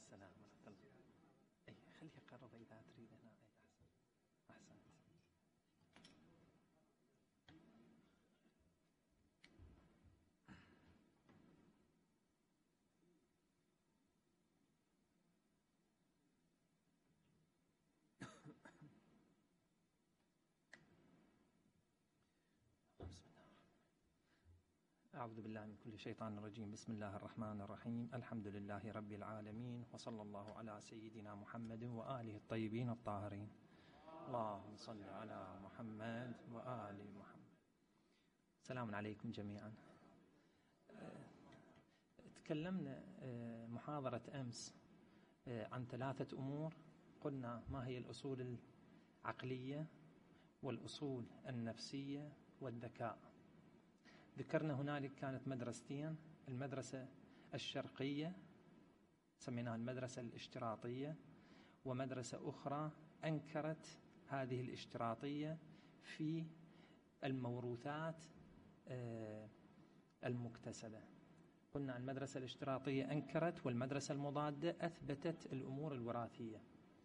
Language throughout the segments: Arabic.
السلام ورحمة الله. أي خليه يقرب إذا تريد هنا. أي أحسنت. أعوذ بالله من كل شيطان رجيم. بسم الله الرحمن الرحيم. الحمد لله رب العالمين، وصلى الله على سيدنا محمد وآله الطيبين الطاهرين. اللهم صل على محمد وآل محمد. السلام عليكم جميعا. تكلمنا محاضرة أمس عن 3 أمور. قلنا ما هي الأصول العقلية والأصول النفسية والذكاء. ذكرنا هنالك كانت مدرستين، المدرسة الشرقية سميناها المدرسة الاشتراطية، ومدرسة أخرى أنكرت هذه الاشتراطية في الموروثات المكتسبة. قلنا المدرسة الاشتراطية أنكرت، والمدرسة المضادة أثبتت الأمور الوراثية.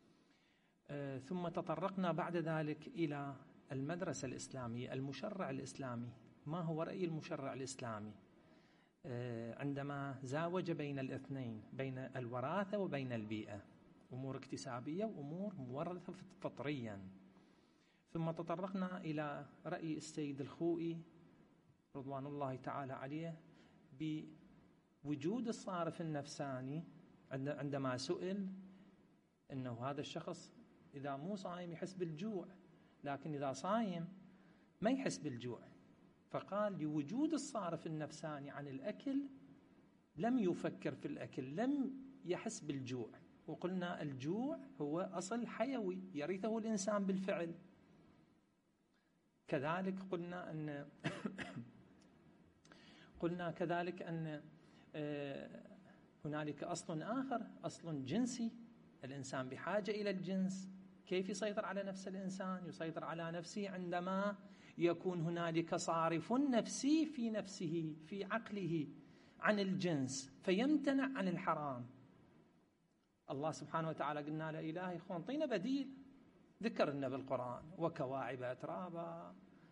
ثم تطرقنا بعد ذلك إلى المدرسة الإسلامية، المشرع الإسلامي. ما هو رأي المشرع الإسلامي عندما زاوج بين الاثنين، بين الوراثة وبين البيئة، أمور اكتسابية وأمور مورثة فطريا. ثم تطرقنا إلى رأي السيد الخوئي رضوان الله تعالى عليه بوجود الصارف النفساني، عندما سئل أنه هذا الشخص إذا مو صايم يحس بالجوع، لكن إذا صايم ما يحس بالجوع. فقال لوجود الصارف النفساني عن الأكل لم يفكر في الأكل، لم يحس بالجوع. وقلنا الجوع هو أصل حيوي يرثه الإنسان بالفعل. كذلك قلنا كذلك أن هنالك أصل آخر، أصل جنسي. الإنسان بحاجة إلى الجنس. كيف يسيطر على نفس الإنسان؟ يسيطر على نفسه عندما يكون هنالك صارف نفسي في نفسه، في عقله، عن الجنس، فيمتنع عن الحرام. الله سبحانه وتعالى قلنا له إلهي اعطينا بديل. ذكرنا بالقرآن وكواعب أترابا،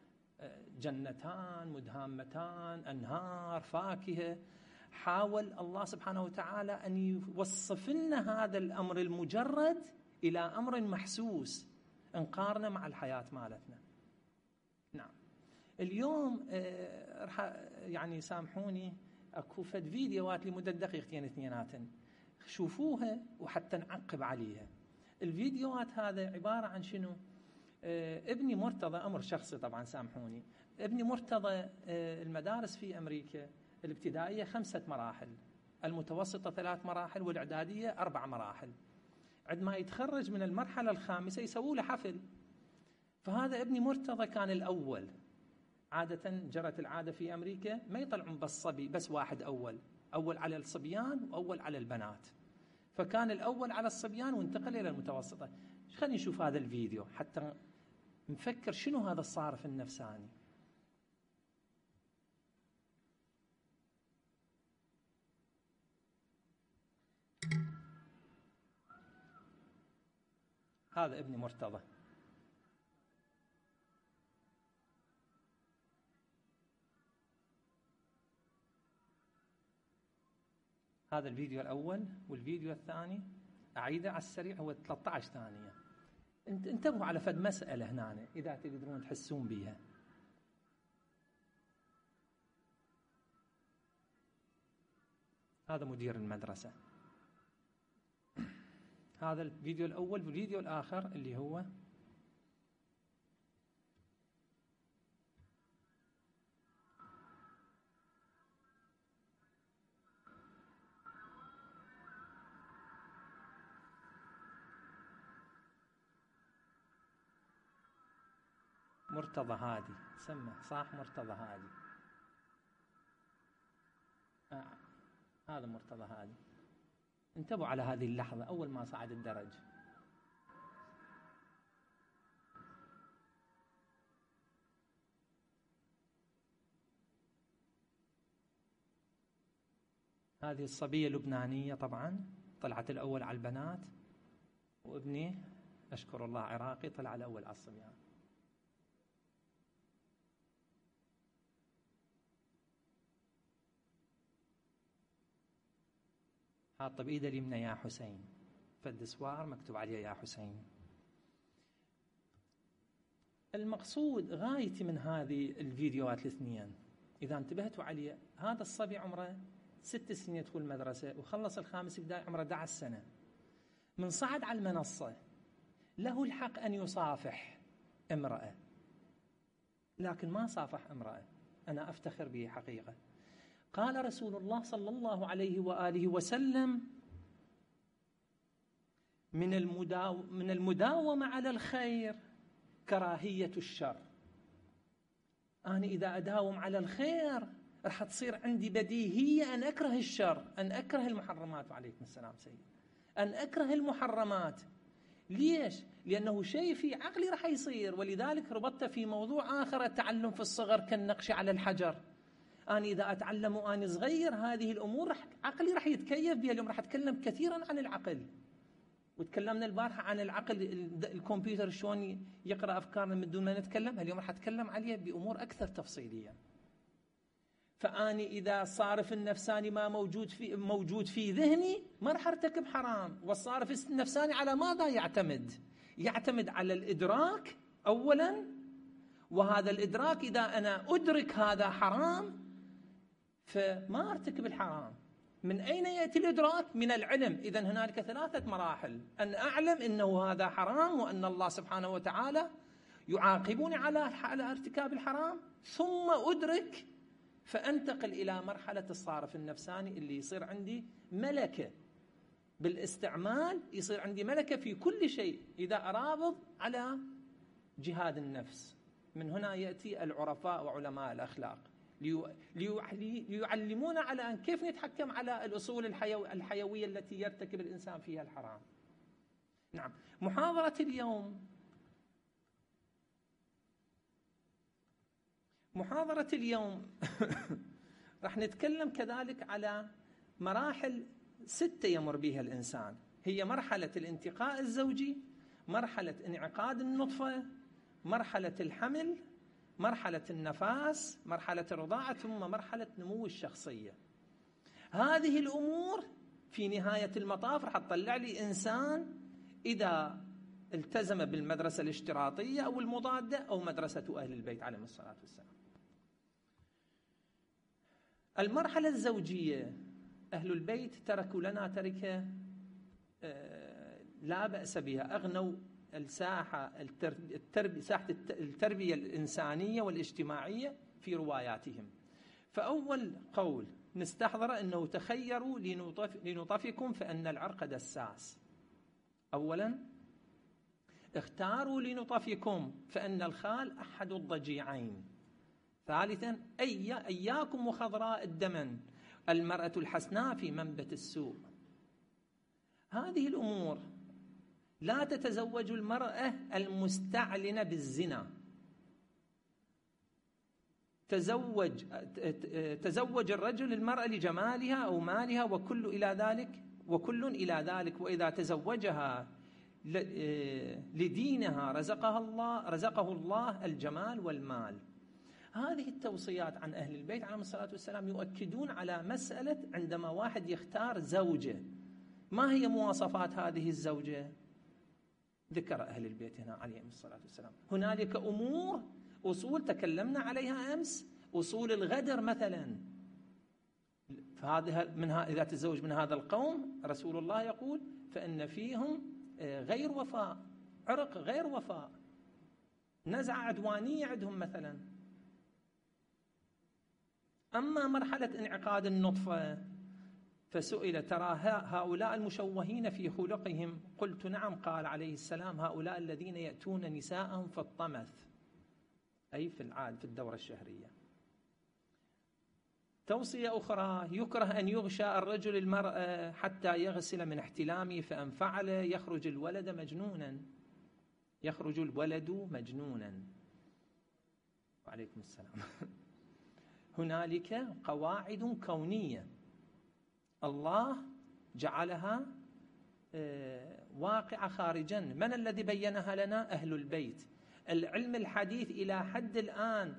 جنتان مدهامتان، أنهار، فاكهة. حاول الله سبحانه وتعالى أن يوصف لنا هذا الأمر المجرد إلى أمر محسوس نقارنه مع الحياة مالتنا. نعم. اليوم راح يعني سامحوني اكو فد فيديوهات لمدة دقيقتين اثنيناتن، شوفوها وحتى نعقب عليها. الفيديوهات هذا عبارة عن شنو؟ ابني مرتضى، أمر شخصي طبعا سامحوني، ابني مرتضى المدارس في أمريكا الابتدائية 5 مراحل، المتوسطة 3 مراحل، والإعدادية 4 مراحل. عندما يتخرج من المرحلة الخامسة يسووا له حفل. فهذا ابني مرتضى كان الأول. عادة جرت العادة في أمريكا ما يطلعون بالصبي بس واحد أول على الصبيان وأول على البنات. فكان الأول على الصبيان وانتقل إلى المتوسطة. خلينا نشوف هذا الفيديو حتى نفكر شنو هذا الصارف النفساني. هذا ابني مرتضى. هذا الفيديو الأول، والفيديو الثاني أعيده على السريع هو 13 ثانية. انتبهوا على فد مسألة هنا إذا تقدرون تحسون بيها. هذا مدير المدرسة. هذا الفيديو الأول، والفيديو الآخر اللي هو مرتضى هادي، سمه صاح مرتضى هادي. هذا مرتضى هادي. انتبهوا على هذه اللحظة أول ما صعد الدرج. هذه الصبية لبنانية طبعا، طلعت الأول على البنات، وابني أشكر الله عراقي طلع الأول على الصبيان. حاط بإيده اليمنى يا حسين، فد سوار مكتوب عليه يا حسين. المقصود غايتي من هذه الفيديوهات الاثنين، إذا انتبهتوا عليه، هذا الصبي عمره 6 سنين يدخل المدرسة وخلص الخامس ابتدائي عمره 11 سنة، من صعد على المنصة له الحق أن يصافح امرأة، لكن ما صافح امرأة. أنا أفتخر به حقيقة. قال رسول الله صلى الله عليه وآله وسلم: من المداومة على الخير كراهية الشر. أنا إذا أداوم على الخير رح تصير عندي بديهية أن أكره الشر، أن أكره المحرمات. وعليكم السلام سيد. أن أكره المحرمات. ليش؟ لأنه شيء في عقلي رح يصير، ولذلك ربطت في موضوع آخر: التعلم في الصغر كالنقش على الحجر. أنا إذا أتعلم وأنا صغير هذه الأمور عقلي رح يتكيف بها. اليوم رح أتكلم كثيرا عن العقل، وتكلمنا البارحة عن العقل، الكمبيوتر شلون يقرأ أفكارنا من دون ما نتكلم. اليوم رح أتكلم عليه بأمور أكثر تفصيلية. فأني إذا الصارف النفساني ما موجود في ذهني ما رح أرتكب حرام. والصارف النفساني على ماذا يعتمد؟ يعتمد على الإدراك أولا، وهذا الإدراك إذا أنا أدرك هذا حرام فما أرتكب الحرام. من أين يأتي الإدراك؟ من العلم. إذن هنالك 3 مراحل: أن أعلم أنه هذا حرام وأن الله سبحانه وتعالى يعاقبني على ارتكاب الحرام، ثم أدرك فأنتقل إلى مرحلة الصارف النفساني اللي يصير عندي ملكة بالاستعمال، يصير عندي ملكة في كل شيء إذا أرابط على جهاد النفس. من هنا يأتي العرفاء وعلماء الأخلاق ليعلمونا على أن كيف نتحكم على الأصول الحيوية التي يرتكب الإنسان فيها الحرام. نعم. محاضرة اليوم راح نتكلم كذلك على مراحل 6 يمر بها الإنسان. هي مرحلة الانتقاء الزوجي، مرحلة انعقاد النطفة، مرحلة الحمل، مرحلة النفاس، مرحلة الرضاعة، ثم مرحلة نمو الشخصية. هذه الأمور في نهاية المطاف رح تطلع لي إنسان إذا التزم بالمدرسة الاشتراطية أو المضادة أو مدرسة أهل البيت عليهم الصلاة والسلام. المرحلة الزوجية، أهل البيت تركوا لنا تركة لا بأس بها، أغنوا ساحة التربية الإنسانية والاجتماعية في رواياتهم. فأول قول نستحضر أنه: تخيروا لنطفكم فإن العرق دساس. أولا: اختاروا لنطفكم فإن الخال أحد الضجيعين. ثالثا: إياكم وخضراء الدمن، المرأة الحسناء في منبت السوء. هذه الأمور لا تتزوج المرأة المستعلنة بالزنا. تزوج الرجل المرأة لجمالها أو مالها وكل إلى ذلك. وإذا تزوجها لدينها رزقه الله الجمال والمال. هذه التوصيات عن أهل البيت عليهم الصلاة والسلام يؤكدون على مسألة عندما واحد يختار زوجة، ما هي مواصفات هذه الزوجة؟ ذكر أهل البيت هنا عليهم الصلاة والسلام. هنالك أصول تكلمنا عليها أمس، أصول الغدر مثلا. إذا تزوج من هذا القوم رسول الله يقول فإن فيهم غير وفاء، عرق غير وفاء، نزعة عدوانية عندهم مثلا. أما مرحلة انعقاد النطفة فسئل: ترى هؤلاء المشوهين في خلقهم؟ قلت: نعم. قال عليه السلام: هؤلاء الذين يأتون نساءهم في الطمث، أي في الدورة الشهرية. توصية أخرى: يكره أن يغشى الرجل المرأة حتى يغسل من احتلامه، فإن فعل يخرج الولد مجنونا. وعليكم السلام. هنالك قواعد كونية الله جعلها واقعة خارجا. من الذي بينها لنا؟ أهل البيت. العلم الحديث إلى حد الآن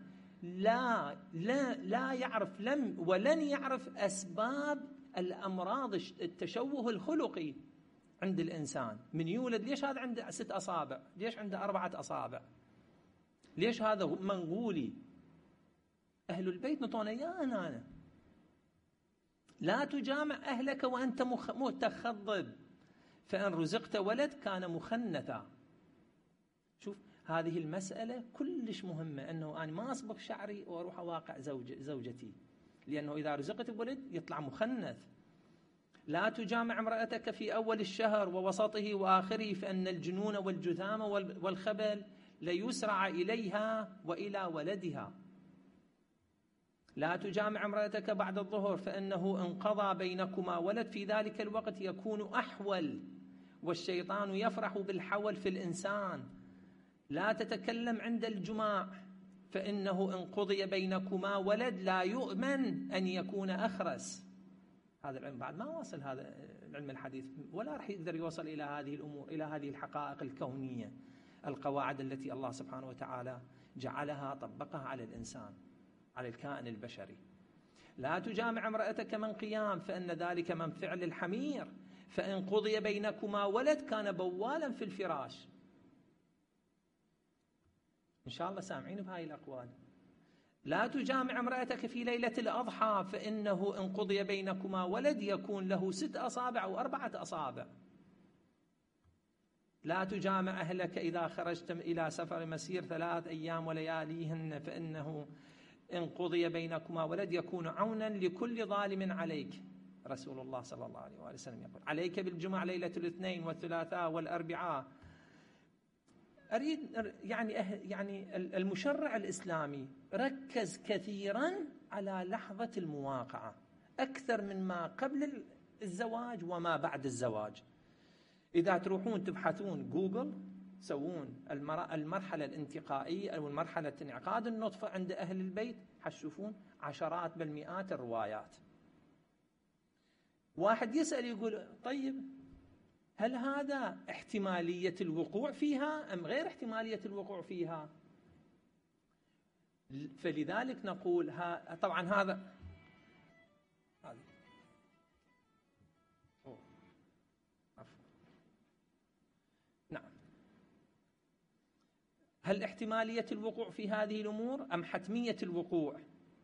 لا يعرف ولن يعرف أسباب الأمراض التشوه الخلقي عند الإنسان. من يولد ليش هذا عنده 6 أصابع؟ ليش عنده 4 أصابع؟ ليش هذا منغولي؟ أهل البيت نطونا إياه. أنا لا تجامع أهلك وأنت متخضب، فإن رزقت ولد كان مخنثا. شوف هذه المسألة كلش مهمة، أنه أنا ما أصبغ شعري وأروح أواقع زوجتي، لأنه إذا رزقت بولد يطلع مخنث. لا تجامع امرأتك في أول الشهر ووسطه وآخره، فإن الجنون والجذام والخبل ليسرع إليها وإلى ولدها. لا تجامع امرأتك بعد الظهر، فإنه انقضى بينكما ولد، في ذلك الوقت يكون أحول، والشيطان يفرح بالحول في الإنسان. لا تتكلم عند الجماع، فإنه إن قضي بينكما ولد لا يؤمن أن يكون أخرس. هذا العلم بعد ما وصل، هذا العلم الحديث ولا رح يقدر يوصل إلى هذه الأمور، إلى هذه الحقائق الكونية، القواعد التي الله سبحانه وتعالى جعلها طبقها على الإنسان، على الكائن البشري. لا تجامع امرأتك من قيام، فإن ذلك من فعل الحمير، فإن قضي بينكما ولد كان بوالا في الفراش. إن شاء الله سامعين بهاي الأقوال. لا تجامع امرأتك في ليلة الأضحى، فإنه إن قضي بينكما ولد يكون له 6 أصابع أو 4 أصابع. لا تجامع أهلك إذا خرجتم إلى سفر مسير 3 أيام ولياليهن، فإنه إن قضي بينكما ولد يكون عونا لكل ظالم عليك. رسول الله صلى الله عليه وسلم يقول: عليك بالجمعة ليلة الاثنين والثلاثاء والأربعاء. أريد يعني المشرع الإسلامي ركز كثيرا على لحظة المواقعة أكثر من ما قبل الزواج وما بعد الزواج. إذا تروحون تبحثون جوجل، تسوون المرحلة الانتقائية أو المرحلة انعقاد النطفة عند أهل البيت، حتشوفون عشرات بل مئات الروايات. واحد يسأل يقول: طيب هل هذا احتمالية الوقوع فيها أم غير احتمالية الوقوع فيها؟ فلذلك نقول طبعا هذا نعم. هل احتمالية الوقوع في هذه الأمور أم حتمية الوقوع؟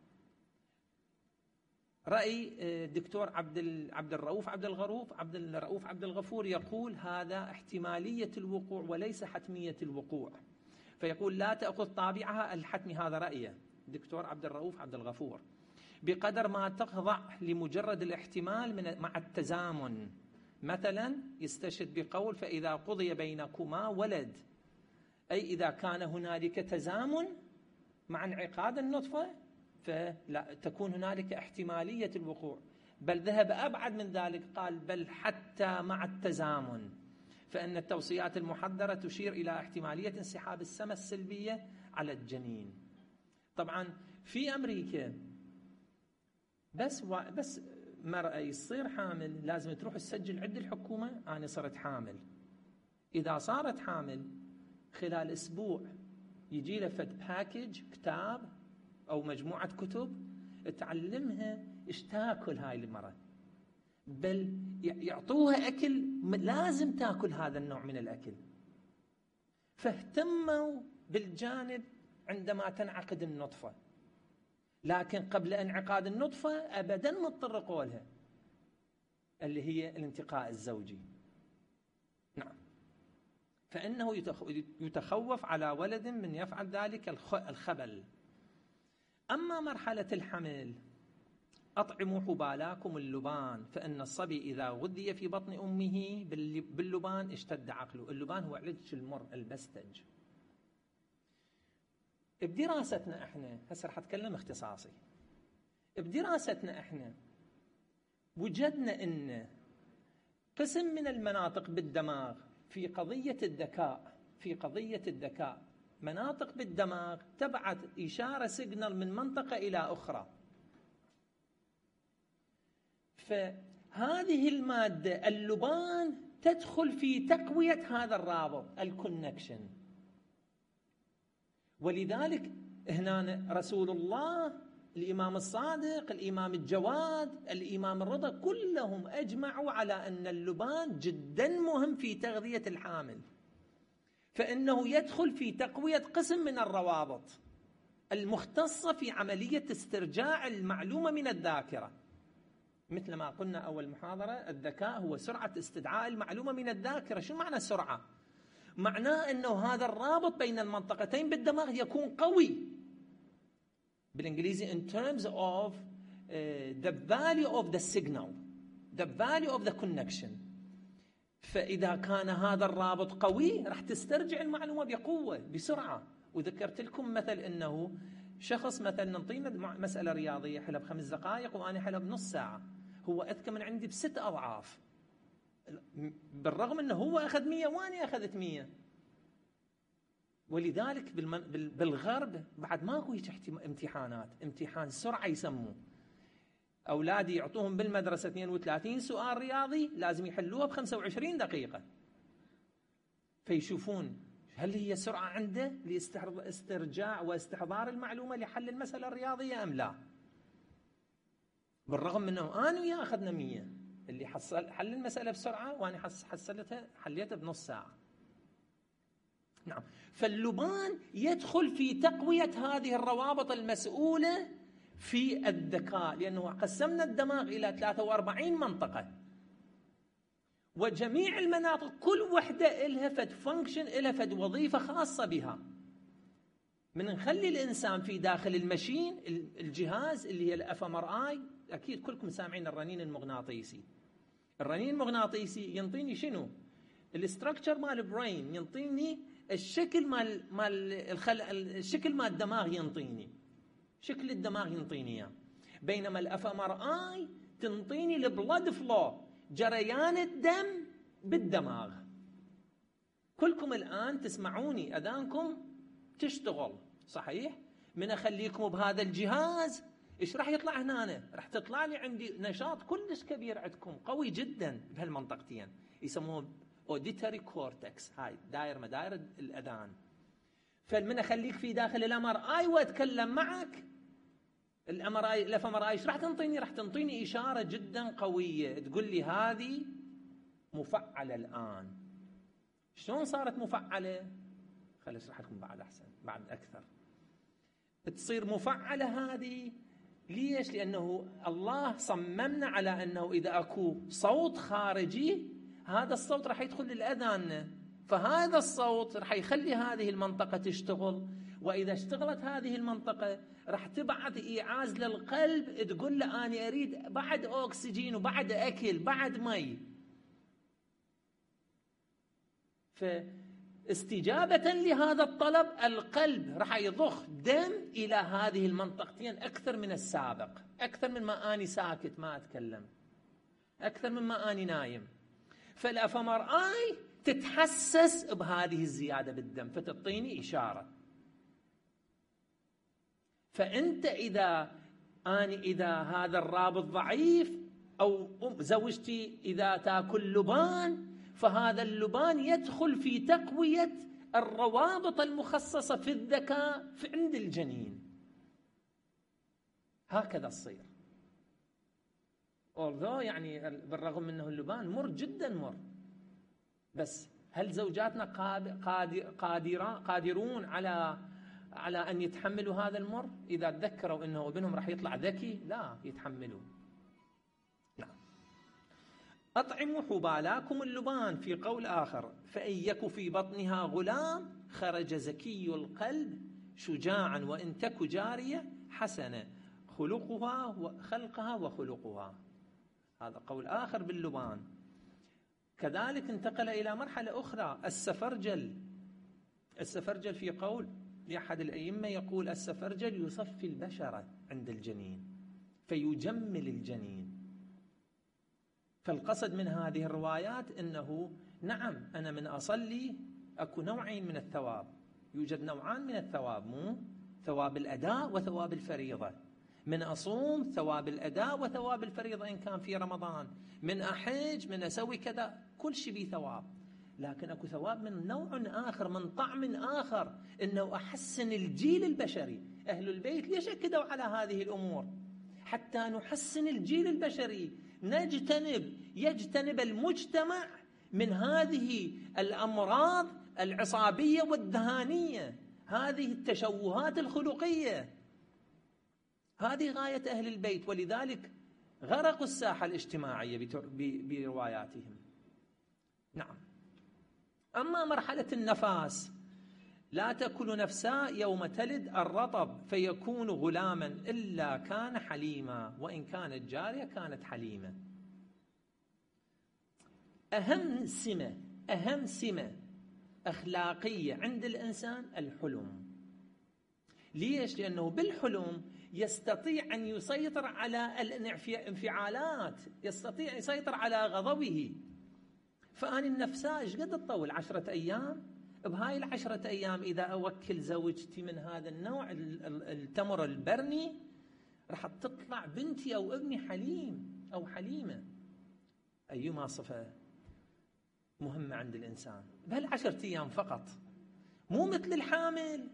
رأي الدكتور عبد الرؤوف عبد الغفور يقول: هذا احتمالية الوقوع وليس حتمية الوقوع. فيقول: لا تأخذ طابعها الحتمي، هذا رأيه الدكتور عبد الرؤوف عبد الغفور، بقدر ما تخضع لمجرد الاحتمال مع التزامن. مثلا يستشهد بقول: فإذا قضي بينكما ولد، أي إذا كان هنالك تزامن مع انعقاد النطفة فلا تكون هنالك احتمالية الوقوع. بل ذهب أبعد من ذلك، قال: بل حتى مع التزامن، فإن التوصيات المحذرة تشير إلى احتمالية انسحاب السمة السلبية على الجنين. طبعا في أمريكا بس مرأة يصير حامل لازم تروح تسجل عند الحكومة: أنا صرت حامل. إذا صارت حامل خلال أسبوع يجي له فد باكج، كتاب أو مجموعة كتب تعلمها إيش تاكل هاي المرة، بل يعطوها أكل لازم تاكل هذا النوع من الأكل. فاهتموا بالجانب عندما تنعقد النطفة، لكن قبل انعقاد النطفة أبدا ما تطرقوا لها، اللي هي الانتقاء الزوجي. نعم. فإنه يتخوف على ولد من يفعل ذلك الخبل. أما مرحلة الحمل: أطعموا حبالاكم اللبان، فإن الصبي إذا غذي في بطن أمه باللبان اشتد عقله. اللبان هو علاج المر، البستج. بدراستنا احنا هسه رح اتكلم اختصاصي. بدراستنا احنا وجدنا ان قسم من المناطق بالدماغ في قضية الذكاء مناطق بالدماغ تبعث إشارة سيجنال من منطقة إلى أخرى. فهذه المادة اللبان تدخل في تقوية هذا الرابط الكونكشن. ولذلك هنا رسول الله، الإمام الصادق، الإمام الجواد، الإمام الرضا، كلهم أجمعوا على أن اللبان جدا مهم في تغذية الحامل، فإنه يدخل في تقوية قسم من الروابط المختصة في عملية استرجاع المعلومة من الذاكرة. مثل ما قلنا أول محاضرة، الذكاء هو سرعة استدعاء المعلومة من الذاكرة. شو معنى سرعة؟ معناه أنه هذا الرابط بين المنطقتين بالدماغ يكون قوي، بالإنجليزي in terms of the value of the signal, the value of the connection. فإذا كان هذا الرابط قوي راح تسترجع المعلومة بقوة بسرعة. وذكرت لكم مثل أنه شخص مثلا نعطينا مسألة رياضية حلها ب5 دقائق وأنا حلها بنص ساعة، هو أذكى من عندي ب6 أضعاف، بالرغم أنه هو أخذ 100 وأنا أخذت 100. ولذلك بالغرب بعد ماكو امتحانات، امتحان سرعة يسموه. أولادي يعطوهم بالمدرسة 32 سؤال رياضي لازم يحلوها ب25 دقيقة، فيشوفون هل هي سرعة عنده لاسترجاع واستحضار المعلومة لحل المسألة الرياضية أم لا. بالرغم أنه أنا وياه أخذنا 100، اللي حل المسألة بسرعة وأنا حليتها بنص ساعة. نعم، فاللبان يدخل في تقوية هذه الروابط المسؤولة في الذكاء، لأنه قسمنا الدماغ إلى 43 منطقة، وجميع المناطق كل وحدة إلها فد فانكشن، إلها فد وظيفة خاصة بها. من نخلي الإنسان في داخل المشين، الجهاز اللي هي الFMRI، أكيد كلكم سامعين الرنين المغناطيسي. الرنين المغناطيسي ينطيني شنو؟ الاستراكشر مال البرين، ينطيني الشكل الشكل مال الدماغ، ينطيني شكل الدماغ ينطيني اياه. بينما الFMRI تنطيني البلد فلو، جريان الدم بالدماغ. كلكم الآن تسمعوني أذانكم تشتغل صحيح؟ من أخليكم بهذا الجهاز إيش راح يطلع هنا؟ راح تطلع لي عندي نشاط كلش كبير عندكم قوي جدا بهالمنطقتين، يسموه auditory cortex، هاي داير مداير الأذان. فمن أخليك في داخل الMRI وأتكلم معك، الFMRI إيش راح تنطيني؟ راح تنطيني إشارة جدا قوية تقول لي هذه مفعلة الآن. شلون صارت مفعلة؟ خليني أشرح لكم بعد أحسن، بعد أكثر. تصير مفعلة هذه ليش؟ لأنه الله صممنا على أنه إذا أكو صوت خارجي، هذا الصوت راح يدخل للأذان، فهذا الصوت راح يخلي هذه المنطقة تشتغل، وإذا اشتغلت هذه المنطقة راح تبعث إيعاز للقلب تقول له أنا أريد بعد أكسجين وبعد أكل بعد مي. فاستجابة لهذا الطلب القلب راح يضخ دم إلى هذه المنطقتين أكثر من السابق، أكثر من ما أنا ساكت ما أتكلم، أكثر من ما أنا نايم. فالFMRI تتحسس بهذه الزيادة بالدم فتعطيني إشارة. فأنت إذا هذا الرابط ضعيف، أو زوجتي إذا تأكل لبان، فهذا اللبان يدخل في تقوية الروابط المخصصة في الذكاء عند الجنين. هكذا تصير. يعني بالرغم أنه اللبان مر جدا مر، بس هل زوجاتنا قادرون على أن يتحملوا هذا المر؟ إذا تذكروا أنه ابنهم راح يطلع ذكي، لا يتحملوا. نعم. أطعموا حبالاكم اللبان، في قول آخر فإن يك في بطنها غلام خرج زكي القلب شجاعا وإن تك جارية حسنة خلقها وخلقها. هذا قول آخر باللبان. كذلك انتقل إلى مرحلة أخرى، السفرجل في قول لأحد الأئمة يقول السفرجل يصفي البشرة عند الجنين فيجمل الجنين. فالقصد من هذه الروايات أنه نعم، أنا من أصلي أكو نوعين من الثواب، يوجد نوعان من الثواب، مو ثواب الأداء وثواب الفريضة. من أصوم ثواب الأداء وثواب الفريضة إن كان في رمضان، من أحج، من أسوي كذا، كل شيء بيه ثواب. لكن أكو ثواب من نوع آخر، من طعم آخر، إنه أحسن الجيل البشري. أهل البيت ليش أكدوا على هذه الأمور؟ حتى نحسن الجيل البشري، يجتنب المجتمع من هذه الأمراض العصابية والذهانية، هذه التشوهات الخلقية. هذه غاية أهل البيت، ولذلك غرقوا الساحة الاجتماعية برواياتهم. نعم. أما مرحلة النفاس: لا تأكل نفسا يوم تلد الرطب فيكون غلاما إلا كان حليما، وإن كانت جارية كانت حليمة. أهم سمة أخلاقية عند الإنسان الحلم. ليش؟ لأنه بالحلم يستطيع أن يسيطر على الانفعالات، يستطيع يسيطر على غضبه. فأنا النفساء إيش قد تطول؟ 10 أيام. بهاي 10 أيام إذا أوكل زوجتي من هذا النوع التمر البرني، راح تطلع بنتي أو ابني حليم أو حليمة. أيما صفة مهمة عند الإنسان بهال10 أيام فقط، مو مثل الحامل.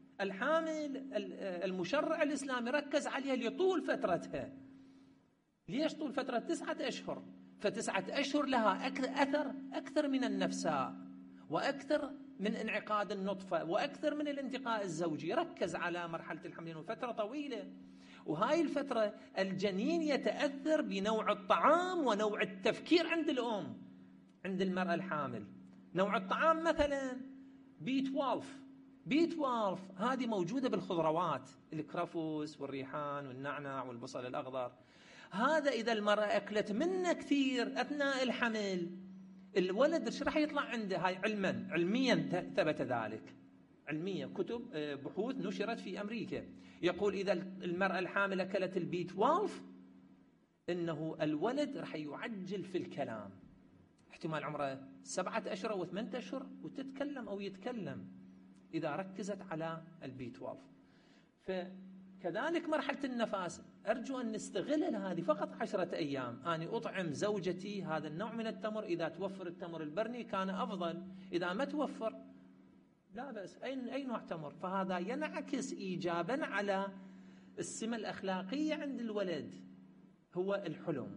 المشرع الإسلامي ركز عليها لطول فترتها. ليش طول فترة؟ 9 أشهر. ف9 أشهر لها أكثر من النفساء، وأكثر من انعقاد النطفة، وأكثر من الانتقاء الزوجي. ركز على مرحلة الحمل وفترة طويلة. وهاي الفترة الجنين يتأثر بنوع الطعام ونوع التفكير عند الأم، عند المرأة الحامل. نوع الطعام مثلا B12 هذه موجودة بالخضروات، الكرفس والريحان والنعناع والبصل الأخضر. هذا إذا المرأة أكلت منه كثير أثناء الحمل، الولد ايش راح يطلع عنده؟ هاي علميا ثبت ذلك، علميا كتب بحوث نشرت في أمريكا يقول إذا المرأة الحامل أكلت B12 إنه الولد راح يعجل في الكلام، احتمال عمره 7 أشهر أو 8 أشهر وتتكلم أو يتكلم إذا ركزت على B12. فكذلك مرحلة النفاس أرجو أن نستغل هذه فقط 10 أيام. أنا أطعم زوجتي هذا النوع من التمر، إذا توفر التمر البرني كان أفضل، إذا ما توفر لا بأس أي نوع تمر. فهذا ينعكس إيجابا على السمة الأخلاقية عند الولد، هو الحلم.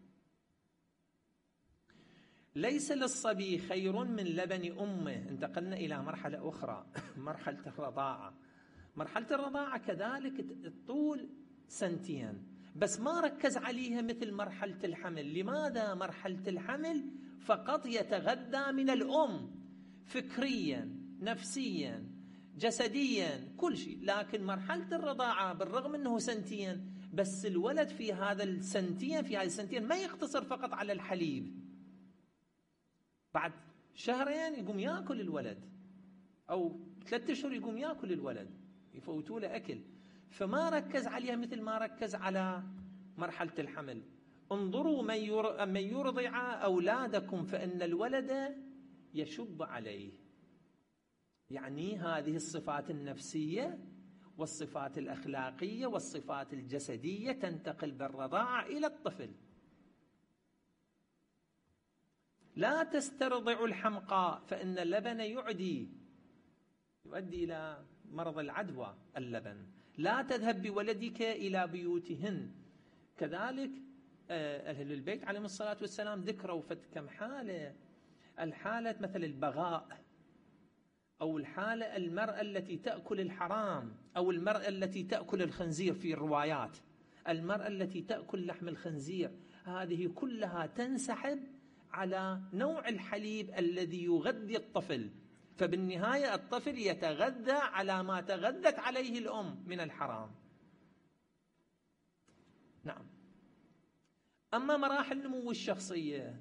ليس للصبي خير من لبن أمه. انتقلنا إلى مرحلة أخرى، مرحلة الرضاعة. مرحلة الرضاعة كذلك طول 2 سنين، بس ما ركز عليها مثل مرحلة الحمل. لماذا؟ مرحلة الحمل فقط يتغذى من الأم فكريا، نفسيا، جسديا، كل شيء. لكن مرحلة الرضاعة بالرغم أنه 2 سنين، بس الولد في هذه السنتين ما يقتصر فقط على الحليب. بعد 2 شهرين يقوم يأكل الولد، أو 3 أشهر يقوم يأكل الولد، يفوتوا له أكل. فما ركز عليها مثل ما ركز على مرحلة الحمل. انظروا من يرضع أولادكم فإن الولد يشب عليه. يعني هذه الصفات النفسية والصفات الأخلاقية والصفات الجسدية تنتقل بالرضاعة إلى الطفل. لا تسترضع الحمقاء فإن اللبن يؤدي إلى مرض العدوى اللبن. لا تذهب بولدك إلى بيوتهن. كذلك أهل البيت عليهم الصلاة والسلام ذكروا كم حالة. الحالة مثل البغاء، أو الحالة المرأة التي تأكل الحرام، أو المرأة التي تأكل الخنزير في الروايات، المرأة التي تأكل لحم الخنزير، هذه كلها تنسحب على نوع الحليب الذي يغذي الطفل. فبالنهاية الطفل يتغذى على ما تغذت عليه الأم من الحرام. نعم. أما مراحل نمو الشخصية،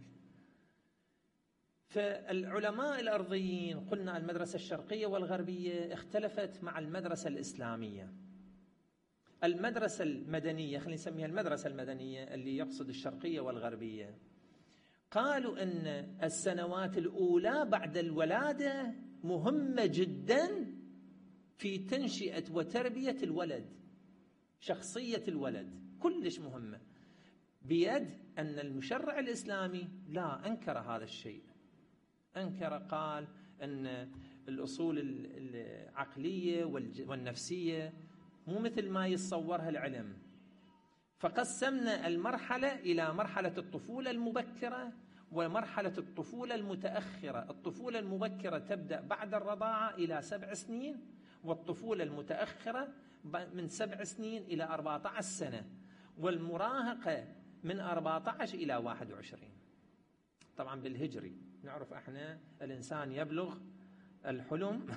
فالعلماء الأرضيين قلنا المدرسة الشرقية والغربية اختلفت مع المدرسة الإسلامية. المدرسة المدنية، خلينا نسميها المدرسة المدنية اللي يقصد الشرقية والغربية، قالوا أن السنوات الأولى بعد الولادة مهمة جدا في تنشئة وتربية الولد. شخصية الولد كلش مهمة، بيد أن المشرع الإسلامي لا أنكر هذا الشيء، أنكر، قال أن الأصول العقلية والنفسية مو مثل ما يتصورها العلم. فقسمنا المرحلة إلى مرحلة الطفولة المبكرة ومرحلة الطفولة المتأخرة. الطفولة المبكرة تبدأ بعد الرضاعة إلى 7 سنين، والطفولة المتأخرة من 7 سنين إلى 14 سنة، والمراهقة من 14 إلى 21. طبعا بالهجري نعرف احنا الإنسان يبلغ الحلم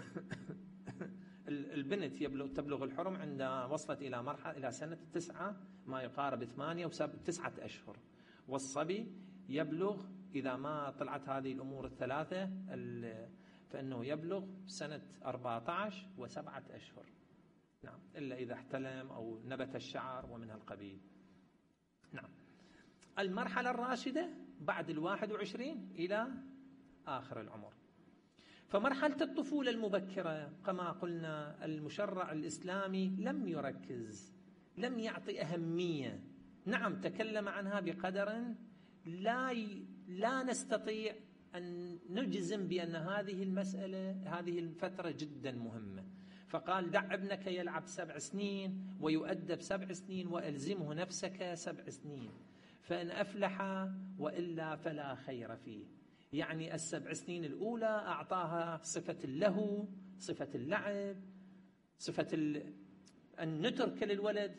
البنت تبلغ الحلم عند وصلت إلى مرحلة إلى سنة 9 ما يقارب 8 و9 أشهر، والصبي يبلغ إذا ما طلعت هذه الأمور الثلاثة فإنه يبلغ سنة 14 و7 أشهر. نعم، إلا إذا احتلم أو نبت الشعر ومن هالقبيل. نعم. المرحلة الراشدة بعد 21 إلى آخر العمر. فمرحلة الطفولة المبكرة كما قلنا المشرع الإسلامي لم يركز، لم يعطي أهمية. نعم، تكلم عنها بقدر لا نستطيع أن نجزم بأن هذه المسألة هذه الفترة جدا مهمة. فقال: دع ابنك يلعب 7 سنين ويؤدب 7 سنين وألزمه نفسك 7 سنين، فإن أفلح وإلا فلا خير فيه. يعني 7 سنين الأولى أعطاها صفة اللهو، صفة اللعب، صفة أن نترك للولد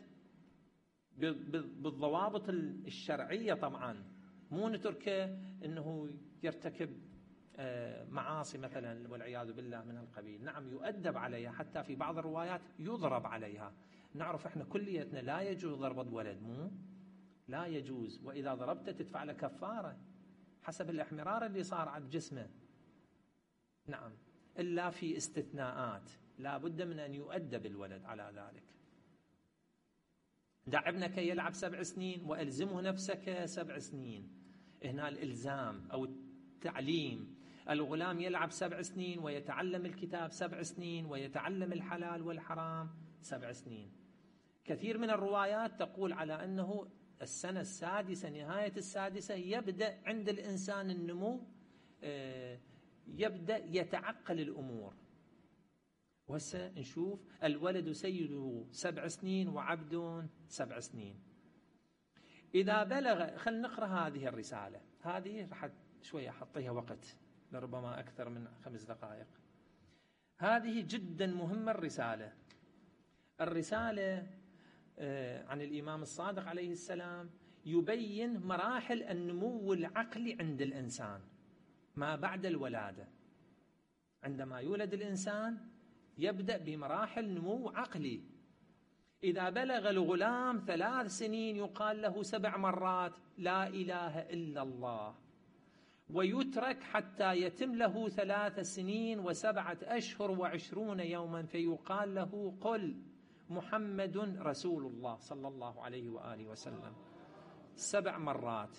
بالضوابط الشرعية، طبعا مو نتركه أنه يرتكب معاصي مثلا والعياذ بالله من القبيل. نعم، يؤدب عليها، حتى في بعض الروايات يضرب عليها. نعرف احنا كليتنا لا يجوز ضرب الولد، مو لا يجوز، وإذا ضربته تدفع له كفارة حسب الإحمرار اللي صار على جسمه. نعم، إلا في استثناءات لا بد من أن يؤدب الولد على ذلك. دع ابنك يلعب 7 سنين وألزمه نفسك 7 سنين. هنا الإلزام أو التعليم. الغلام يلعب 7 سنين ويتعلم الكتاب 7 سنين ويتعلم الحلال والحرام 7 سنين. كثير من الروايات تقول على أنه السنة السادسة، نهاية السادسة، يبدأ عند الإنسان النمو، يبدأ يتعقل الأمور. وهسه نشوف الولد سيده 7 سنين وعبد 7 سنين. إذا بلغ، خلينا نقرأ هذه الرسالة، هذه راح شوية أحطيها وقت لربما أكثر من 5 دقائق. هذه جدا مهمة الرسالة عن الإمام الصادق عليه السلام، يبين مراحل النمو العقلي عند الإنسان ما بعد الولادة. عندما يولد الإنسان يبدأ بمراحل نمو عقلي. إذا بلغ الغلام 3 سنين يقال له 7 مرات لا إله إلا الله، ويترك حتى يتم له 3 سنين و7 أشهر و20 يوما، فيقال له: قل محمد رسول الله صلى الله عليه وآله وسلم 7 مرات.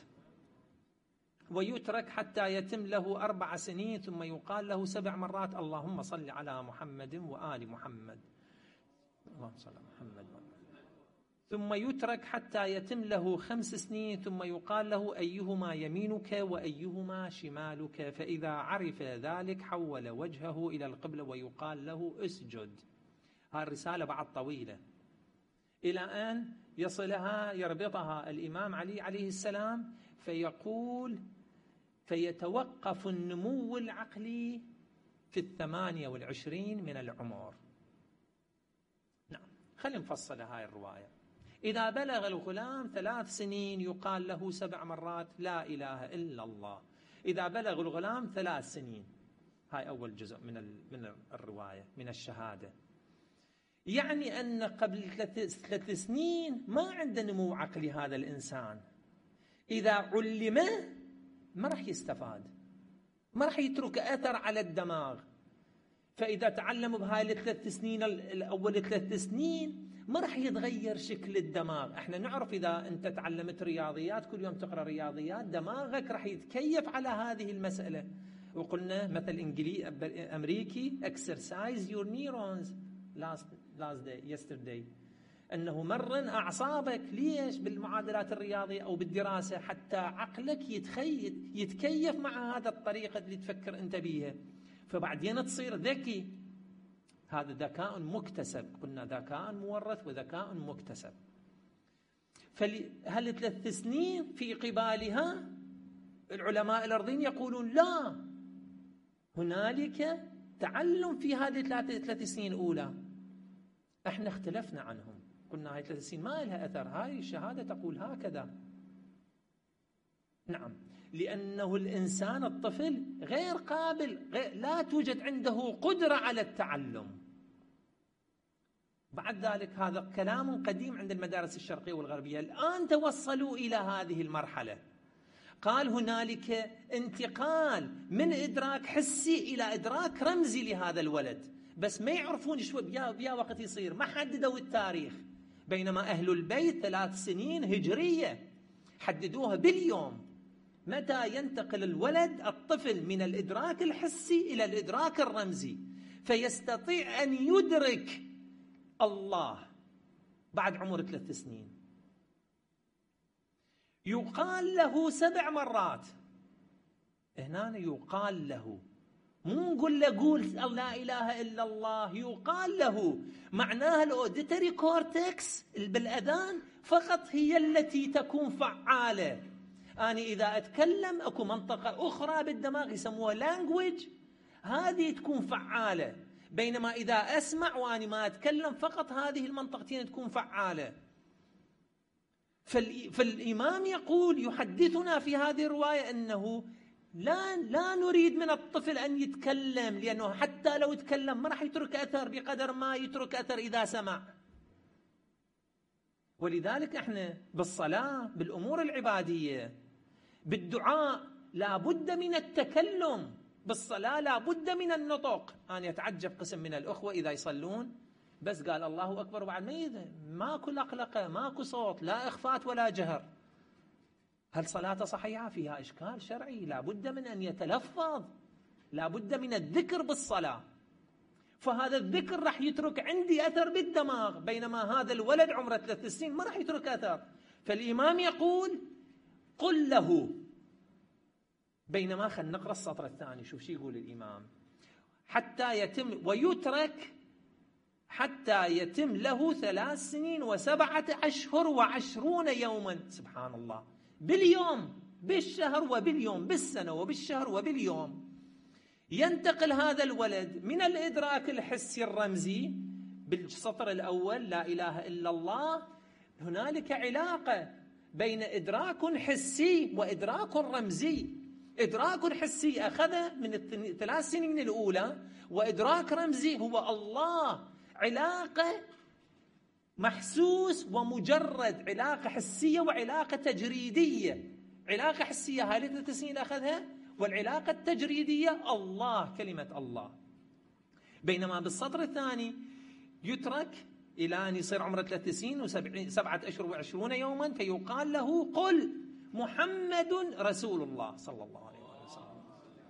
ويترك حتى يتم له 4 سنين، ثم يقال له 7 مرات: اللهم صل على محمد وآل محمد، اللهم صل على محمد. ثم يترك حتى يتم له 5 سنين، ثم يقال له: أيهما يمينك وأيهما شمالك؟ فإذا عرف ذلك حول وجهه إلى القبلة ويقال له: اسجد. هذه الرسالة بعد طويلة، إلى أن يصلها يربطها الإمام علي عليه السلام، فيقول: فيتوقف النمو العقلي في 28 من العمر. نعم، خلينا نفصل هاي الرواية. إذا بلغ الغلام 3 سنين يقال له 7 مرات لا إله إلا الله. إذا بلغ الغلام 3 سنين، هاي أول جزء من الرواية من الشهادة. يعني أن قبل 3 سنين ما عنده نمو عقلي هذا الإنسان. إذا علمه ما راح يستفاد، ما راح يترك أثر على الدماغ. فإذا تعلم بهاي 3 سنين الأول 3 سنين ما راح يتغير شكل الدماغ. احنا نعرف إذا أنت تعلمت رياضيات، كل يوم تقرأ رياضيات، دماغك راح يتكيف على هذه المسألة. وقلنا مثل أمريكي: exercise your neurons yesterday. أنه مرن أعصابك. ليش؟ بالمعادلات الرياضية أو بالدراسة حتى عقلك يتكيف مع هذا الطريقة اللي تفكر أنت بيها، فبعدين تصير ذكي. هذا ذكاء مكتسب، قلنا ذكاء مورث وذكاء مكتسب. فهل 3 سنين في قبالها العلماء الأرضيين يقولون لا، هنالك تعلم في هذه 3 سنين الأولى. احنا اختلفنا عنهم، قلنا هاي 3 سنين ما لها أثر، هاي الشهادة تقول هكذا. نعم، لأنه الإنسان الطفل غير قابل، لا توجد عنده قدرة على التعلم. بعد ذلك هذا كلام قديم عند المدارس الشرقية والغربية، الآن توصلوا إلى هذه المرحلة. قال هنالك انتقال من إدراك حسي إلى إدراك رمزي لهذا الولد، بس ما يعرفون شو بيا وقت يصير، ما حددوا التاريخ. بينما أهل البيت 3 سنين هجرية حددوها باليوم، متى ينتقل الولد الطفل من الإدراك الحسي إلى الإدراك الرمزي، فيستطيع أن يدرك الله بعد عمر 3 سنين. يقال له 7 مرات، هنا يقال له، مو نقول له قول لا إله إلا الله، يقال له. معناها الأوديتري كورتكس بالأذان فقط هي التي تكون فعالة. أنا إذا أتكلم أكو منطقة أخرى بالدماغ يسموها لانجويج، هذه تكون فعالة. بينما إذا أسمع وأنا ما أتكلم فقط هذه المنطقتين تكون فعالة. فالإمام يقول، يحدثنا في هذه الرواية أنه لا نريد من الطفل أن يتكلم، لأنه حتى لو يتكلم ما راح يترك أثر بقدر ما يترك أثر إذا سمع. ولذلك احنا بالصلاة، بالأمور العبادية، بالدعاء لا بد من التكلم، بالصلاة لا بد من النطق. أنا يتعجب قسم من الأخوة إذا يصلون بس قال الله أكبر وبعد ماكو لقلقة، ماكو صوت، لا إخفات ولا جهر. هل صلاته صحيحة؟ فيها إشكال شرعي، لا بد من أن يتلفظ، لا بد من الذكر بالصلاة. فهذا الذكر راح يترك عندي أثر بالدماغ، بينما هذا الولد عمره 3 سنين ما راح يترك أثر. فالإمام يقول قل له. بينما خلينا نقرأ السطر الثاني، شوف شو يقول الإمام. حتى يتم ويترك حتى يتم له 3 سنين و7 أشهر و20 يوما. سبحان الله، باليوم، بالشهر وباليوم، بالسنة وبالشهر وباليوم. ينتقل هذا الولد من الإدراك الحسي الرمزي بالسطر الأول لا إله إلا الله. هنالك علاقة بين إدراك حسي وإدراك رمزي. إدراك حسي أخذ من 3 سنين الأولى، وإدراك رمزي هو الله، علاقة محسوس ومجرد، علاقة حسية وعلاقة تجريدية. علاقة حسية هذه 3 سنين أخذها، والعلاقة التجريدية الله، كلمة الله. بينما بالسطر الثاني يترك إلى أن يصير عمره 3 سنين و7 أشهر و20 يوما، فيقال له قل محمد رسول الله صلى الله عليه وسلم.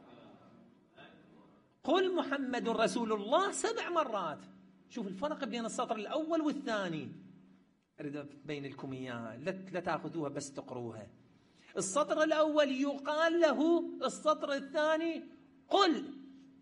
قل محمد رسول الله 7 مرات. شوف الفرق بين السطر الأول والثاني، أريد بين لكم إياها، لا تأخذوها بس تقروها. السطر الأول يقال له، السطر الثاني قل.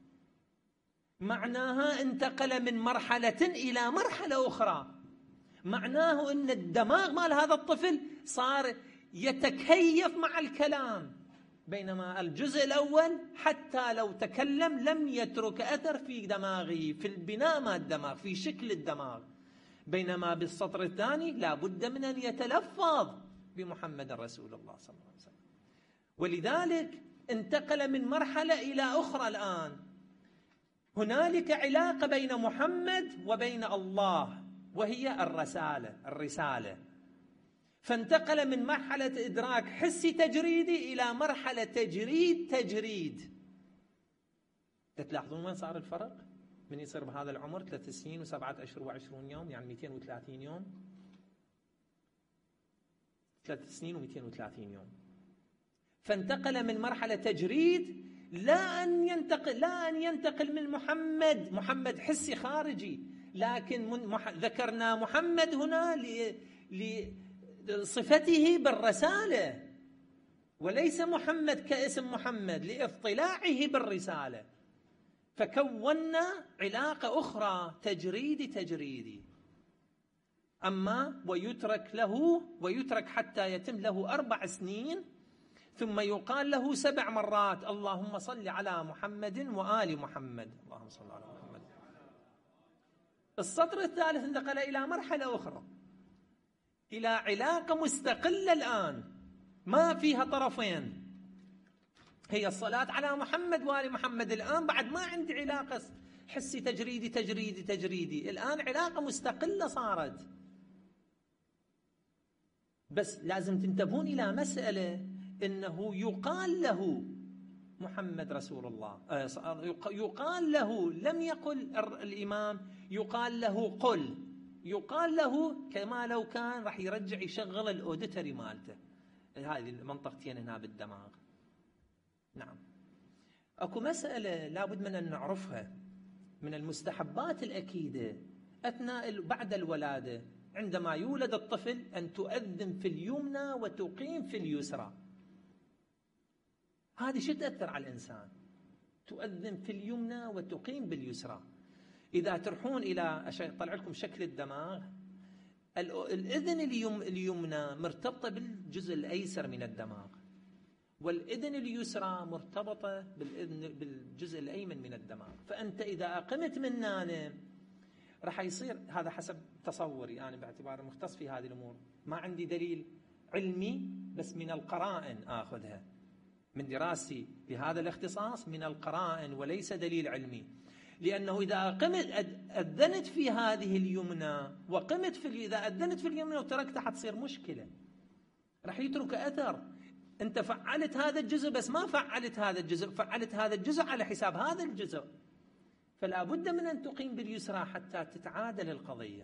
معناها انتقل من مرحلة إلى مرحلة أخرى. معناه أن الدماغ مال هذا الطفل صار يتكيف مع الكلام. بينما الجزء الأول حتى لو تكلم لم يترك أثر في دماغه، في البناء مال الدماغ، في شكل الدماغ. بينما بالسطر الثاني لا بد من أن يتلفظ بمحمد رسول الله صلى الله عليه وسلم. ولذلك انتقل من مرحلة إلى أخرى. الآن هنالك علاقة بين محمد وبين الله، وهي الرسالة. فانتقل من مرحلة إدراك حسي تجريدي إلى مرحلة تجريد. تلاحظون وين صار الفرق؟ من يصير بهذا العمر 3 سنين و7 أشهر و20 يوم، يعني 230 يوم. 3 سنين و230 يوم. فانتقل من مرحلة لا أن ينتقل من محمد حسي خارجي، لكن ذكرنا محمد هنا لصفته بالرسالة، وليس محمد كاسم محمد لاطلاعه بالرسالة. فكونا علاقة أخرى تجريدي. أما ويترك حتى يتم له 4 سنين، ثم يقال له 7 مرات اللهم صل على محمد وآل محمد، اللهم صل على محمد. السطر الثالث انتقل إلى مرحلة أخرى، إلى علاقة مستقلة الآن ما فيها طرفين، هي الصلاة على محمد وآل محمد. الآن بعد ما عندي علاقة حسي تجريدي، الآن علاقة مستقلة صارت. بس لازم تنتبهون إلى مسألة، إنه يقال له محمد رسول الله، يقال له، لم يقل الإمام يقال له قل، يقال له كما لو كان راح يرجع يشغل الأوديتري مالته. هذه المنطقتين هنا بالدماغ. نعم، أكو مسألة لابد من أن نعرفها من المستحبات الأكيدة أثناء بعد الولادة، عندما يولد الطفل أن تؤذن في اليمنى وتقيم في اليسرى. هذه شو تأثر على الإنسان؟ تؤذن في اليمنى وتقيم باليسرى. إذا تروحون إلى طلع لكم شكل الدماغ، الأذن اليمنى مرتبطة بالجزء الأيسر من الدماغ، والأذن اليسرى مرتبطة بالجزء الأيمن من الدماغ. فأنت إذا أقمت من هنا راح يصير هذا حسب تصوري يعني، باعتبار مختص في هذه الأمور، ما عندي دليل علمي بس من القرائن آخذها، من دراستي بهذا الاختصاص من القرائن وليس دليل علمي. لأنه إذا أذنت في هذه اليمنى وقمت إذا أذنت في اليمنى وتركتها حتصير مشكلة، راح يترك أثر. أنت فعلت هذا الجزء بس ما فعلت هذا الجزء، فعلت هذا الجزء على حساب هذا الجزء. فلا بد من أن تقيم باليسرى حتى تتعادل القضية.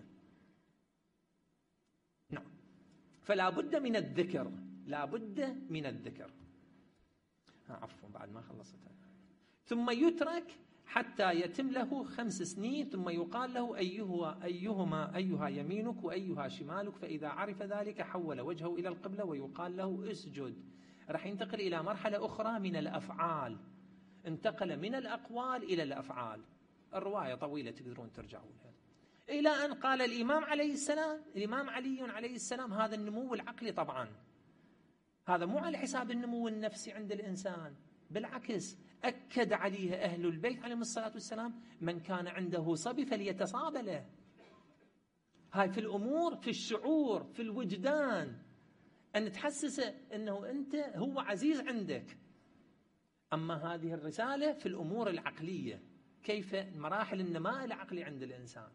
نعم، فلا بد من الذكر، لا بد من الذكر. عفوا بعد ما خلصت. ثم يترك حتى يتم له 5 سنين، ثم يقال له أيها يمينك وأيها شمالك، فإذا عرف ذلك حول وجهه إلى القبلة ويقال له اسجد. راح ينتقل إلى مرحلة أخرى من الأفعال، انتقل من الأقوال إلى الأفعال. الرواية طويلة تقدرون ترجعوا لها. إلى أن قال الإمام علي عليه السلام هذا النمو العقلي طبعا هذا مو على حساب النمو النفسي عند الإنسان، بالعكس أكد عليه أهل البيت عليهم الصلاة والسلام من كان عنده صبي فليتصاب له. هاي في الأمور، في الشعور، في الوجدان، أن تحسسه أنه أنت هو عزيز عندك. أما هذه الرسالة في الأمور العقلية، كيف مراحل النماء العقلي عند الإنسان.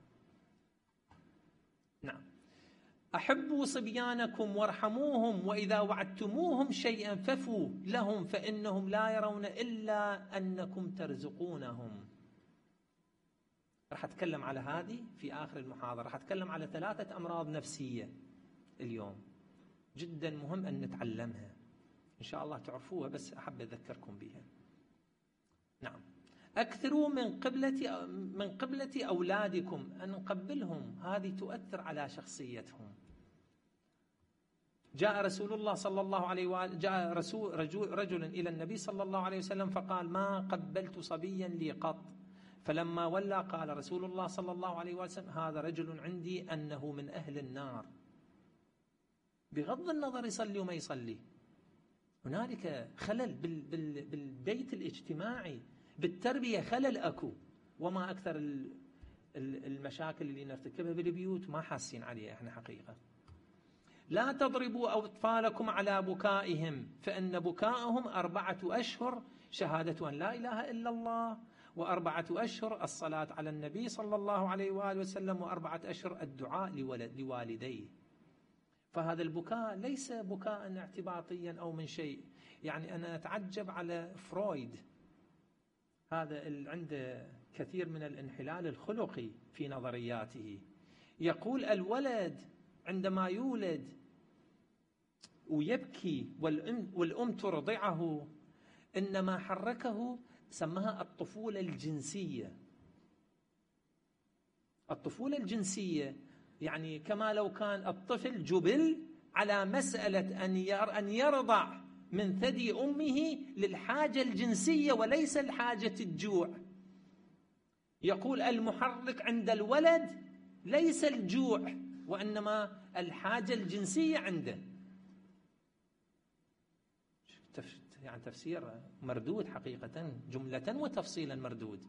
نعم، أحبوا صبيانكم وارحموهم، وإذا وعدتموهم شيئا ففوا لهم فإنهم لا يرون إلا أنكم ترزقونهم. راح أتكلم على هذه في آخر المحاضرة. راح أتكلم على 3 أمراض نفسية اليوم جدا مهم أن نتعلمها، إن شاء الله تعرفوها بس أحب أذكركم بها. نعم، أكثروا من قبلة أولادكم، أن نقبلهم، هذه تؤثر على شخصيتهم. جاء رسول الله صلى الله عليه وآله جاء رجل إلى النبي صلى الله عليه وسلم فقال ما قبلت صبيا لي قط، فلما ولى قال رسول الله صلى الله عليه وسلم هذا رجل عندي أنه من أهل النار. بغض النظر يصلي وما يصلي، هنالك خلل بالبيت الاجتماعي، بالتربية خلل أكو، وما أكثر المشاكل اللي نرتكبها بالبيوت ما حاسين عليها إحنا حقيقة. لا تضربوا أطفالكم على بكائهم، فإن بكائهم 4 أشهر شهادة أن لا إله إلا الله، و4 أشهر الصلاة على النبي صلى الله عليه وآله وسلم، و4 أشهر الدعاء لوالديه. فهذا البكاء ليس بكاء اعتباطيا أو من شيء. يعني أنا أتعجب على فرويد، هذا اللي عنده كثير من الانحلال الخلقي في نظرياته. يقول الولد عندما يولد ويبكي والأم ترضعه، إنما حركه سماها الطفولة الجنسية. الطفولة الجنسية يعني كما لو كان الطفل جبل على مسألة أن يرضع من ثدي أمه للحاجة الجنسية وليس الحاجة الجوع. يقول المحرك عند الولد ليس الجوع وإنما الحاجة الجنسية عنده. يعني تفسير مردود حقيقة، جملة وتفصيلا مردود،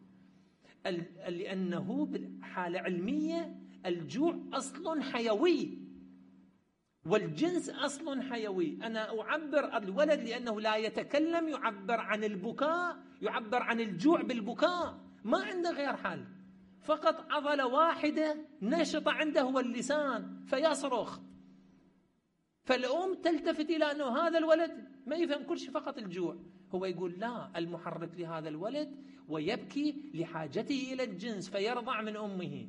لأنه بالحالة علمية الجوع أصل حيوي والجنس أصل حيوي. أنا أعبر الولد لأنه لا يتكلم، يعبر عن البكاء، يعبر عن الجوع بالبكاء، ما عنده غير حل، فقط عضلة واحدة نشطة عنده هو اللسان فيصرخ. فالأم تلتفت إلى أنه هذا الولد ما يفهم كل شيء، فقط الجوع. هو يقول لا، المحرك لهذا الولد ويبكي لحاجته إلى الجنس فيرضع من أمه،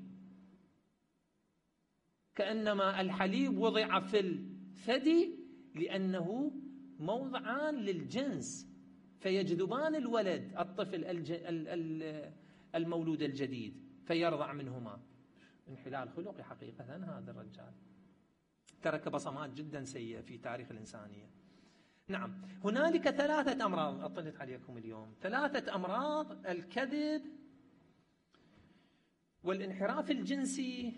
كأنما الحليب وضع في الثدي لأنه موضعان للجنس فيجذبان الولد الطفل المولود الجديد فيرضع منهما. انحلال خلقي حقيقة هذا الرجال، ترك بصمات جدا سيئة في تاريخ الإنسانية. نعم، هنالك 3 أمراض أطلت عليكم اليوم، 3 أمراض: الكذب والانحراف الجنسي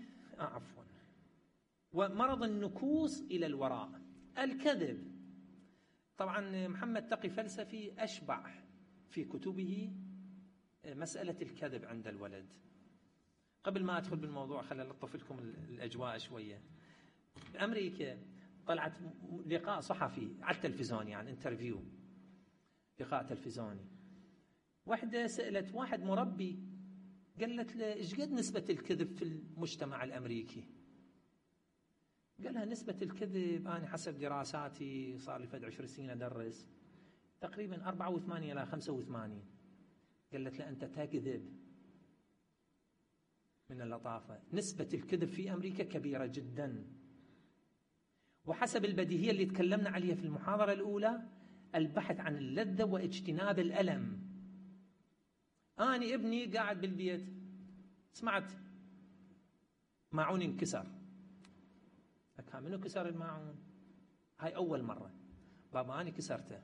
ومرض النكوص إلى الوراء. الكذب، طبعا محمد تقي فلسفي أشبع في كتبه مسألة الكذب عند الولد. قبل ما أدخل بالموضوع خليني ألطف لكم الأجواء شوية. بأمريكا طلعت لقاء صحفي على التلفزيون، يعني انترفيو، لقاء تلفزيوني. واحدة سألت واحد مربي، قالت له إيش قد نسبة الكذب في المجتمع الأمريكي؟ قال لها نسبة الكذب أنا حسب دراساتي صار لي فد 20 سنة أدرس تقريبا 84 إلى 85. قالت له أنت تكذب. من اللطافة نسبة الكذب في أمريكا كبيرة جدا، وحسب البديهية اللي تكلمنا عليها في المحاضرة الأولى، البحث عن اللذة واجتناب الألم. أنا ابني قاعد بالبيت سمعت ماعون انكسر، منو كسر الماعون؟ هاي أول مرة. بابا أنا كسرته.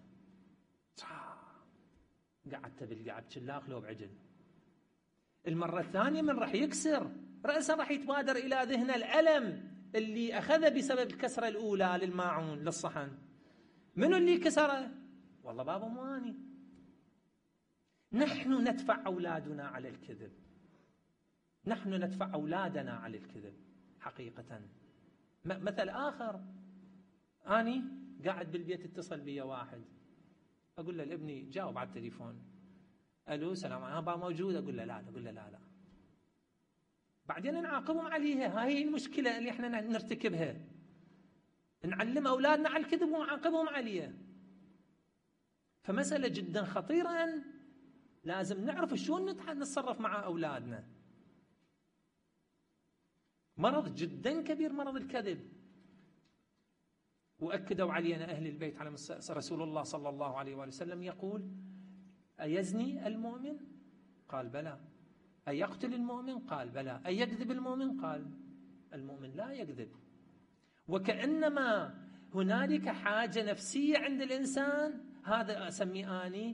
قعدت بالقعب شلاخ لو بعجل. المرة الثانية من راح يكسر رأسا راح يتبادر إلى ذهن الألم اللي أخذ بسبب الكسرة الأولى للماعون للصحن. منو اللي كسره؟ والله بابا مو أني. نحن ندفع أولادنا على الكذب، نحن ندفع أولادنا على الكذب حقيقة. مثل آخر، أني قاعد بالبيت اتصل بي واحد، أقول له لابني جاوب على التليفون، ألو سلام عليكم، بابا موجود؟ أقول له لا، أقول له لا. بعدين نعاقبهم عليها. هاي المشكلة اللي احنا نرتكبها، نعلم أولادنا على الكذب ونعاقبهم عليها. فمسألة جدا خطيرة، لازم نعرف شلون نتصرف مع أولادنا. مرض جدا كبير مرض الكذب، وأكدوا علينا أهل البيت على رسول الله صلى الله عليه وآله وسلم يقول: أيزني المؤمن؟ قال بلى. أيقتل المؤمن؟ قال بلى. أيكذب المؤمن؟ قال المؤمن لا يكذب. وكأنما هنالك حاجة نفسية عند الإنسان، هذا أسميه أني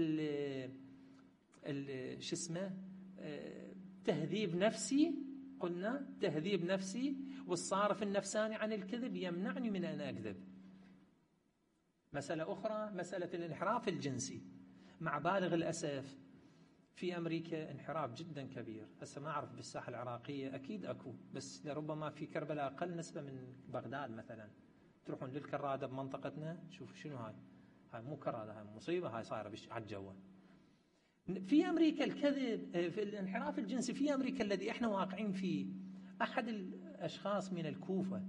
شو اسمه تهذيب نفسي. قلنا تهذيب نفسي، والصارف النفساني عن الكذب يمنعني من أن أكذب. مسألة أخرى مسألة الانحراف الجنسي. مع بالغ الأسف في أمريكا انحراف جدا كبير. هسه ما أعرف بالساحة العراقية أكيد أكو، بس لربما في كربلاء أقل نسبة من بغداد مثلا. تروحون للكرادة بمنطقتنا شوفوا شنو هاي مو كرادة، هاي مصيبة، هاي صايرة على الجو. في أمريكا الكذب في الانحراف الجنسي في أمريكا الذي احنا واقعين فيه. أحد الأشخاص من الكوفة،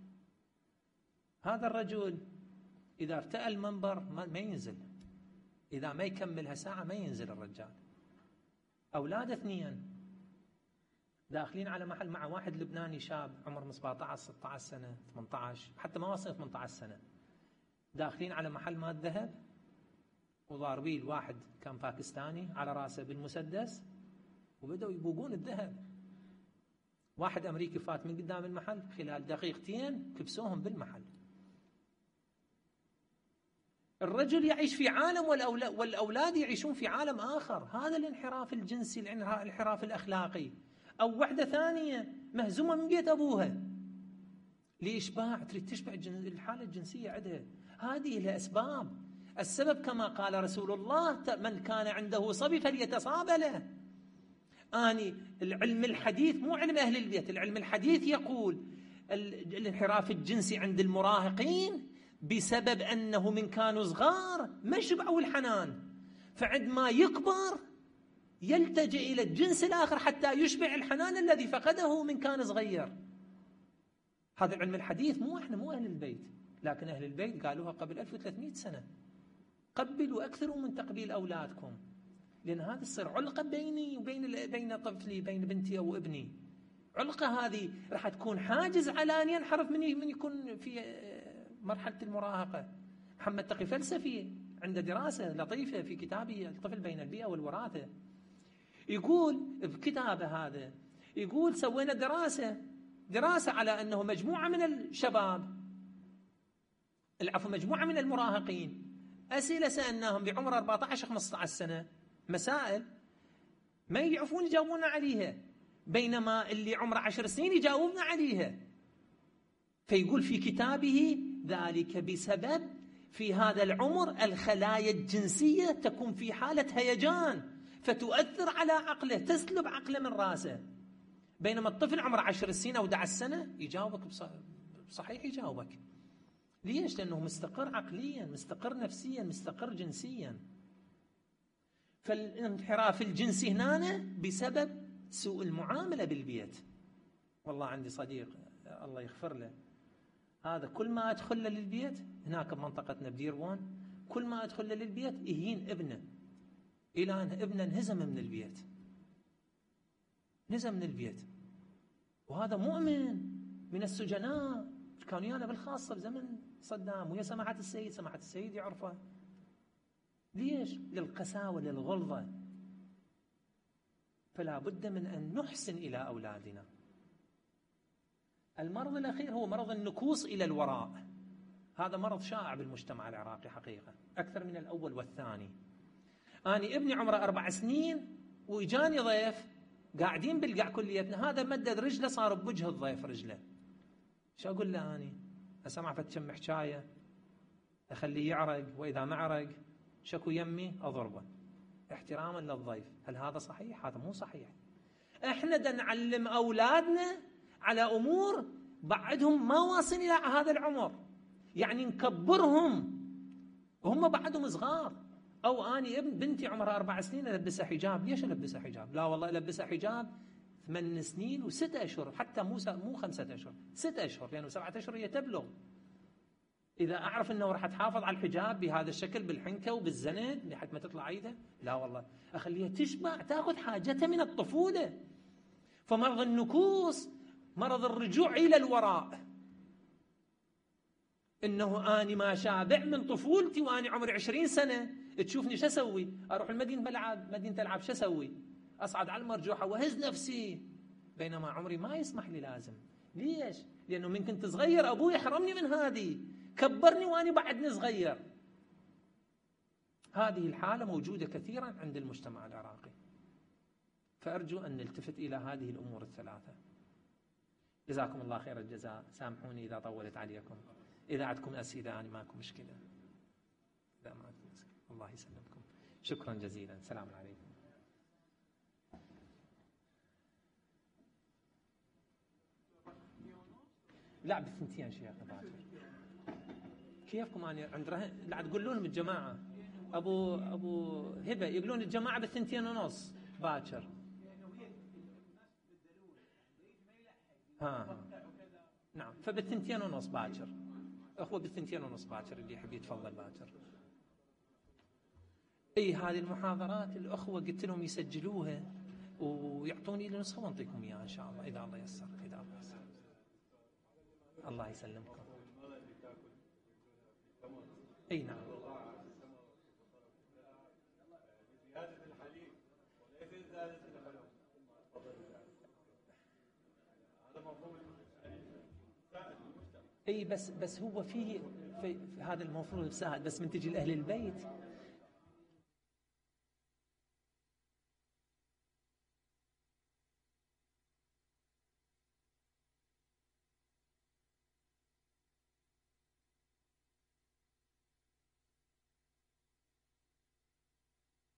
هذا الرجل إذا ارتأى المنبر ما ينزل، إذا ما يكملها ساعة ما ينزل الرجال. أولاده 2 داخلين على محل مع واحد لبناني شاب عمره 17 16 سنة 18، حتى ما وصل 18 سنة، داخلين على محل مال ذهب وضاربين الواحد كان باكستاني على راسه بالمسدس وبدأوا يبوقون الذهب. واحد أمريكي فات من قدام المحل، خلال دقيقتين كبسوهم بالمحل. الرجل يعيش في عالم والأولاد يعيشون في عالم آخر. هذا الانحراف الجنسي، الانحراف الأخلاقي. أو وحدة ثانية مهزومة من بيت أبوها لإشباع، تريد تشبع الحالة الجنسية عندها. هذه لها أسباب. السبب كما قال رسول الله: من كان عنده صبي فليتصاب له. العلم الحديث مو علم أهل البيت، العلم الحديث يقول الانحراف الجنسي عند المراهقين بسبب أنه من كانوا صغار ما شبعوا الحنان، فعندما يكبر يلتجئ إلى الجنس الآخر حتى يشبع الحنان الذي فقده من كان صغير. هذا العلم الحديث، مو احنا، مو أهل البيت، لكن أهل البيت قالوها قبل 1300 سنة: قبلوا أكثروا من تقبيل أولادكم، لأن هذا تصير علقة بيني وبين طفلي، بين بنتي أو ابني. علقة هذه راح تكون حاجز على أن ينحرف من يكون في مرحلة المراهقة. محمد تقي فلسفي عنده دراسة لطيفة في كتابه الطفل بين البيئة والوراثة، يقول بكتابه هذا، يقول سوينا دراسة على أنه مجموعة من الشباب، مجموعة من المراهقين، أسئلة سألناهم بعمر 14-15 سنة، مسائل ما يعرفون يجاوبون عليها، بينما اللي عمره 10 سنين يجاوبون عليها. فيقول في كتابه: ذلك بسبب في هذا العمر الخلايا الجنسية تكون في حالة هيجان، فتؤثر على عقله، تسلب عقله من راسه. بينما الطفل عمره 10 سنين أو 11 سنة يجاوبك صحيح، يجاوبك. ليش؟ لأنه مستقر عقليا، مستقر نفسيا، مستقر جنسيا. فالانحراف الجنسي هنا بسبب سوء المعاملة بالبيت. والله عندي صديق الله يغفر له، هذا كل ما أدخل له للبيت هناك بمنطقتنا بديروان، كل ما أدخل له للبيت يهين ابنه، إلى أن ابنه انهزم من البيت، نزم من البيت. وهذا مؤمن من السجناء، كانوا يانا بالخاصة بزمن صدام، ويا سماحة السيد يعرفه. ليش؟ للقساوة، للغلظة. فلا بد من أن نحسن إلى أولادنا. المرض الأخير هو مرض النكوص إلى الوراء. هذا مرض شائع بالمجتمع العراقي حقيقة، أكثر من الأول والثاني. أنا ابني عمره 4 سنين وإجاني ضيف، قاعدين بالقاع كليتنا، هذا مدد رجله صار بوجه الضيف رجله. شو أقول له أنا؟ أسمع فتشم حكاية، أخليه يعرق، وإذا ما عرق شكو يمي أضربه احتراما للضيف. هل هذا صحيح؟ هذا مو صحيح. احنا دا نعلم أولادنا على أمور بعدهم ما واصلين إلى هذا العمر، يعني نكبرهم وهم بعدهم صغار. أو أنا بنتي عمرها 4 سنين ألبسها حجاب. ليش ألبسها حجاب؟ لا والله ألبسها حجاب 8 سنين و6 أشهر، حتى مو 5 أشهر، 6 أشهر، لأنه 7 أشهر هي تبلغ. إذا أعرف أنه راح تحافظ على الحجاب بهذا الشكل بالحنكة وبالزند لحد ما تطلع عيدة، لا والله أخليها تشبع، تأخذ حاجتها من الطفولة. فمرض النكوص مرض الرجوع إلى الوراء، إنه أنا ما شابع من طفولتي وأنا عمري 20 سنة، تشوفني شو أسوي؟ أروح مدينة الألعاب شو أسوي؟ أصعد على المرجوحة وهز نفسي، بينما عمري ما يسمح لي لازم. ليش؟ لأنه من كنت صغير أبوي يحرمني من هذه، كبرني وأنا بعدني صغير. هذه الحالة موجودة كثيرا عند المجتمع العراقي، فأرجو أن نلتفت إلى هذه الأمور الثلاثة. جزاكم الله خير الجزاء. سامحوني إذا طولت عليكم، إذا عندكم أسئلة أنا ماكم مشكلة. إذا ما عندكم مشكلة الله يسلمكم. شكرا جزيلا. السلام عليكم. لا بالثنتين شيخ باكر. كيفكم؟ أنا عند لا تقول لهم الجماعة أبو هبة يقولون الجماعة ب2:30 باكر. نعم، فب2:30 باكر. أخوة ب2:30 باكر اللي يحب يتفضل باكر. أي هذه المحاضرات الأخوة قلت لهم يسجلوها ويعطوني لي نسخة وانطيكم إياها إن شاء الله إذا الله يسر. الله يسلمكم. أي نعم. اي بس هو في هذا المفروض سهل، بس من تجي لاهل البيت